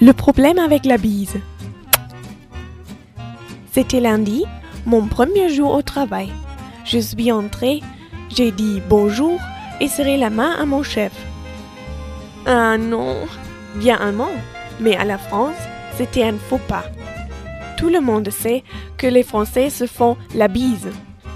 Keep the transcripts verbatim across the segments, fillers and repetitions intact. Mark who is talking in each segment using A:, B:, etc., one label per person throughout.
A: Le problème avec la bise. C'était lundi, mon premier jour au travail. Je suis entrée, j'ai dit bonjour et serré la main à mon chef. Ah non, bien allemand, mais à la France, c'était un faux pas. Tout le monde sait que les Français se font la bise.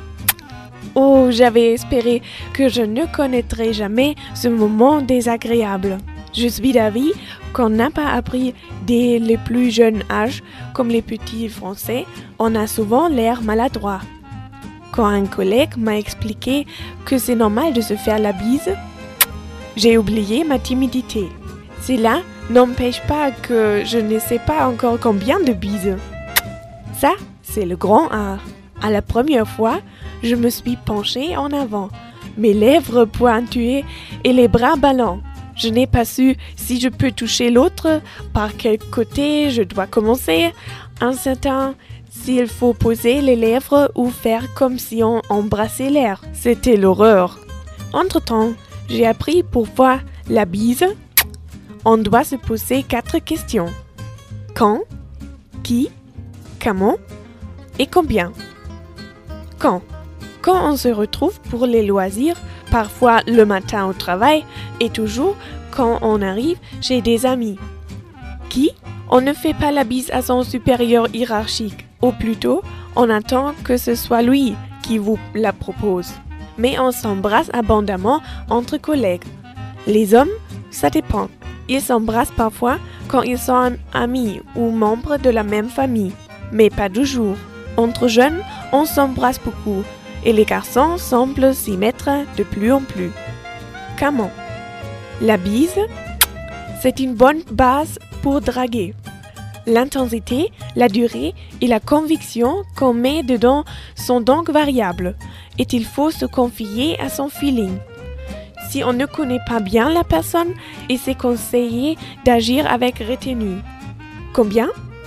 A: Oh, j'avais espéré que je ne connaîtrais jamais ce moment désagréable. Je suis d'avis qu'on n'a pas appris dès les plus jeunes âges, comme les petits Français, on a souvent l'air maladroit. Quand un collègue m'a expliqué que c'est normal de se faire la bise, j'ai oublié ma timidité. Cela n'empêche pas que je ne sais pas encore combien de bises. Ça, c'est le grand art. À la première fois, je me suis penchée en avant, mes lèvres pointuées et les bras ballants. Je n'ai pas su si je peux toucher l'autre, par quel côté je dois commencer, un certain s'il faut poser les lèvres ou faire comme si on embrassait l'air. C'était l'horreur. Entre-temps, j'ai appris pourquoi la bise, on doit se poser quatre questions. Quand, qui, comment et combien. Quand Quand on se retrouve pour les loisirs, parfois le matin au travail et toujours quand on arrive chez des amis. Qui On ne fait pas la bise à son supérieur hiérarchique, ou plutôt, on attend que ce soit lui qui vous la propose. Mais on s'embrasse abondamment entre collègues. Les hommes, ça dépend. Ils s'embrassent parfois quand ils sont amis ou membres de la même famille, mais pas toujours. Entre jeunes, on s'embrasse beaucoup. Et les garçons semblent s'y mettre de plus en plus. Comment La bise, c'est une bonne base pour draguer. L'intensité, la durée et la conviction qu'on met dedans sont donc variables et il faut se confier à son feeling. Si on ne connaît pas bien la personne, il s'est conseillé d'agir avec retenue. Combien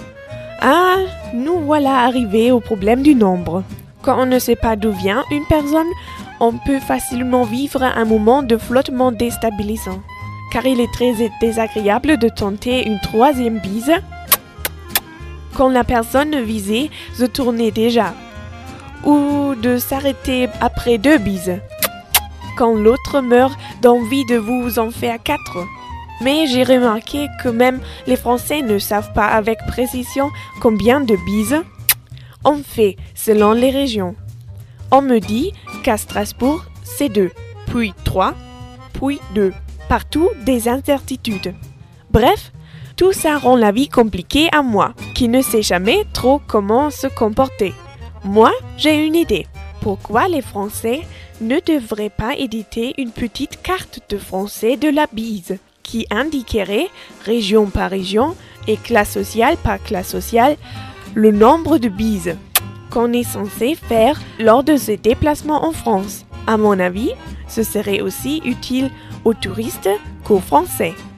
A: Ah, nous voilà arrivés au problème du nombre. Quand on ne sait pas d'où vient une personne, on peut facilement vivre un moment de flottement déstabilisant. Car il est très désagréable de tenter une troisième bise quand la personne visée se tournait déjà. Ou de s'arrêter après deux bises, quand l'autre meurt d'envie de vous en faire quatre. Mais j'ai remarqué que même les Français ne savent pas avec précision combien de bises on fait selon les régions. On me dit qu'à Strasbourg, c'est deux, puis trois, puis deux. Partout, des incertitudes. Bref, tout ça rend la vie compliquée à moi, qui ne sais jamais trop comment se comporter. Moi, j'ai une idée. Pourquoi les Français ne devraient pas éditer une petite carte de français de la bise, qui indiquerait, région par région et classe sociale par classe sociale, le nombre de bises qu'on est censé faire lors de ses déplacements en France. À mon avis, ce serait aussi utile aux touristes qu'aux Français.